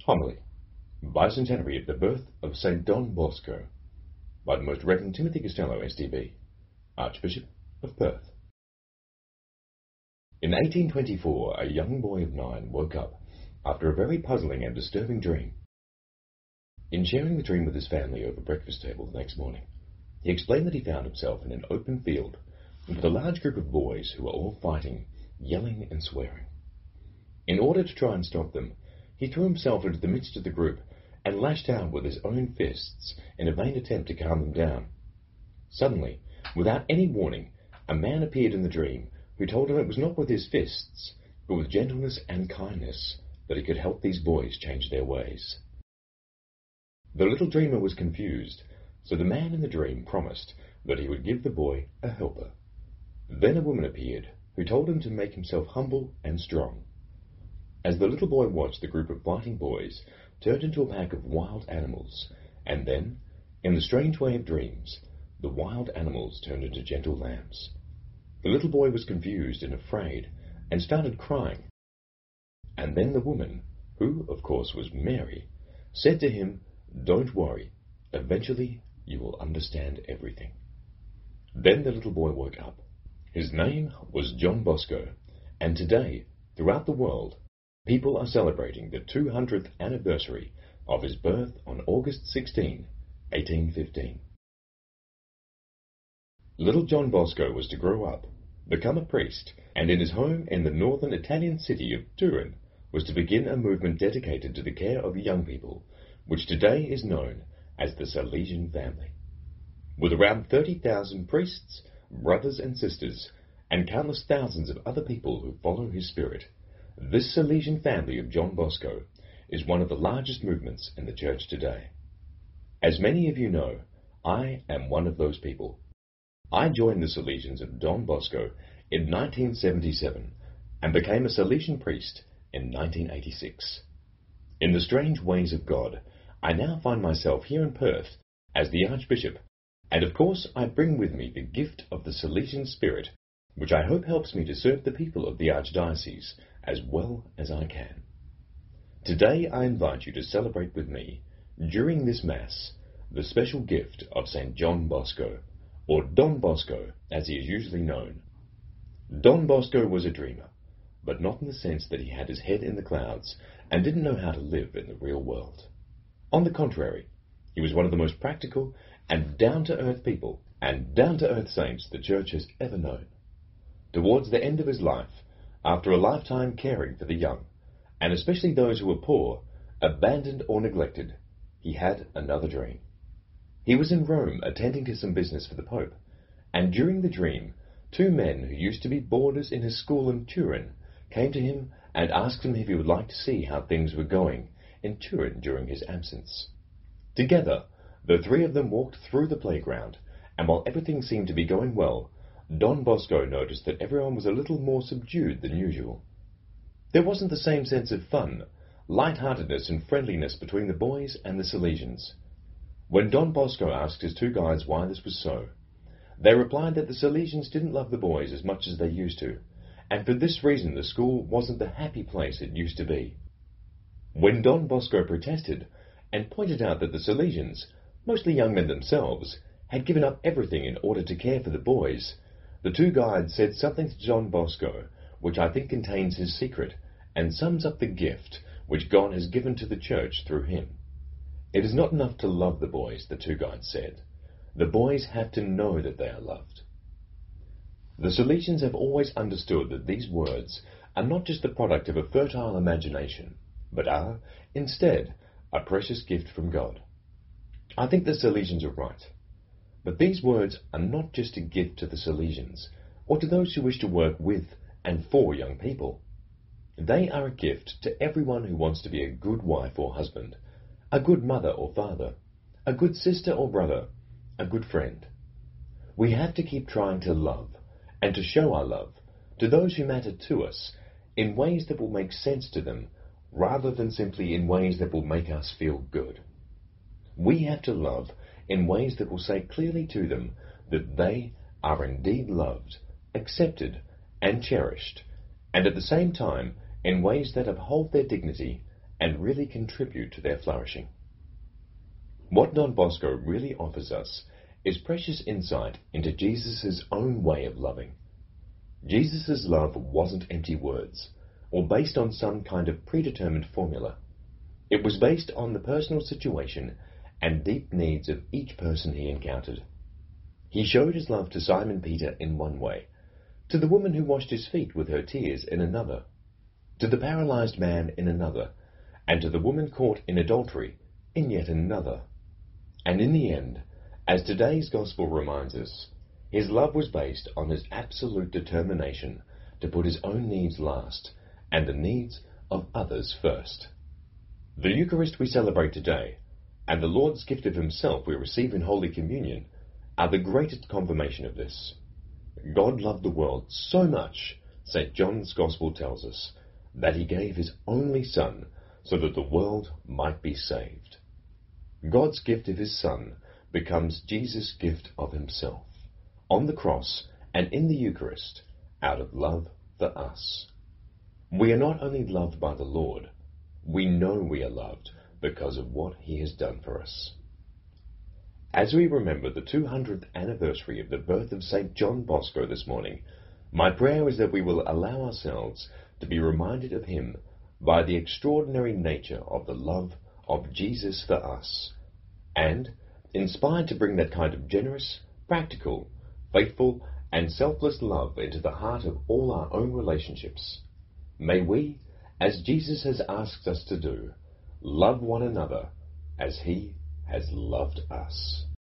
Homily, Bicentenary of the Birth of St. Don Bosco, by the Most Reverend Timothy Costello, SDB, Archbishop of Perth. In 1824, a young boy of 9 woke up after a very puzzling and disturbing dream. In sharing the dream with his family over breakfast table the next morning, he explained that he found himself in an open field with a large group of boys who were all fighting, yelling and swearing. In order to try and stop them, he threw himself into the midst of the group and lashed out with his own fists in a vain attempt to calm them down. Suddenly, without any warning, a man appeared in the dream who told him it was not with his fists, but with gentleness and kindness, that he could help these boys change their ways. The little dreamer was confused, so the man in the dream promised that he would give the boy a helper. Then a woman appeared, who told him to make himself humble and strong. As the little boy watched, the group of fighting boys turned into a pack of wild animals, and then, in the strange way of dreams, the wild animals turned into gentle lambs. The little boy was confused and afraid, and started crying. And then the woman, who, of course, was Mary, said to him, "Don't worry, eventually you will understand everything." Then the little boy woke up. His name was John Bosco, and today, throughout the world, people are celebrating the 200th anniversary of his birth on August 16, 1815. Little John Bosco was to grow up, become a priest, and in his home in the northern Italian city of Turin was to begin a movement dedicated to the care of young people, which today is known as the Salesian family. With around 30,000 priests, brothers and sisters, and countless thousands of other people who follow his spirit, this Salesian family of John Bosco is one of the largest movements in the Church today. As many of you know, I am one of those people. I joined the Salesians of Don Bosco in 1977 and became a Salesian priest in 1986. In the strange ways of God, I now find myself here in Perth as the Archbishop, and of course I bring with me the gift of the Salesian spirit, which I hope helps me to serve the people of the Archdiocese as well as I can. Today I invite you to celebrate with me, during this Mass, the special gift of St. John Bosco, or Don Bosco as he is usually known. Don Bosco was a dreamer, but not in the sense that he had his head in the clouds and didn't know how to live in the real world. On the contrary, he was one of the most practical and down-to-earth people and down-to-earth saints the Church has ever known. Towards the end of his life, after a lifetime caring for the young, and especially those who were poor, abandoned or neglected, he had another dream. He was in Rome attending to some business for the Pope, and during the dream, 2 men who used to be boarders in his school in Turin came to him and asked him if he would like to see how things were going in Turin during his absence. Together, the 3 of them walked through the playground, and while everything seemed to be going well, Don Bosco noticed that everyone was a little more subdued than usual. There wasn't the same sense of fun, light-heartedness and friendliness between the boys and the Salesians. When Don Bosco asked his 2 guides why this was so, they replied that the Salesians didn't love the boys as much as they used to, and for this reason the school wasn't the happy place it used to be. When Don Bosco protested and pointed out that the Salesians, mostly young men themselves, had given up everything in order to care for the boys, the 2 guides said something to John Bosco which I think contains his secret and sums up the gift which God has given to the Church through him. It is not enough to love the boys, the 2 guides said. The boys have to know that they are loved. The Salesians have always understood that these words are not just the product of a fertile imagination, but are, instead, a precious gift from God. I think the Salesians are right. But these words are not just a gift to the Salesians, or to those who wish to work with and for young people. They are a gift to everyone who wants to be a good wife or husband, a good mother or father, a good sister or brother, a good friend. We have to keep trying to love, and to show our love, to those who matter to us, in ways that will make sense to them, rather than simply in ways that will make us feel good. We have to love in ways that will say clearly to them that they are indeed loved, accepted, and cherished, and at the same time in ways that uphold their dignity and really contribute to their flourishing. What Don Bosco really offers us is precious insight into Jesus' own way of loving. Jesus' love wasn't empty words, or based on some kind of predetermined formula. It was based on the personal situation and deep needs of each person he encountered. He showed his love to Simon Peter in one way, to the woman who washed his feet with her tears in another, to the paralyzed man in another, and to the woman caught in adultery in yet another. And in the end, as today's gospel reminds us, his love was based on his absolute determination to put his own needs last and the needs of others first. The Eucharist we celebrate today, and the Lord's gift of himself we receive in Holy Communion, are the greatest confirmation of this. God loved the world so much, St. John's Gospel tells us, that he gave his only Son so that the world might be saved. God's gift of his Son becomes Jesus' gift of himself, on the cross and in the Eucharist, out of love for us. We are not only loved by the Lord, we know we are loved because of what he has done for us. As we remember the 200th anniversary of the birth of St. John Bosco this morning, my prayer is that we will allow ourselves to be reminded of him by the extraordinary nature of the love of Jesus for us, and inspired to bring that kind of generous, practical, faithful, and selfless love into the heart of all our own relationships. May we, as Jesus has asked us to do, love one another as he has loved us.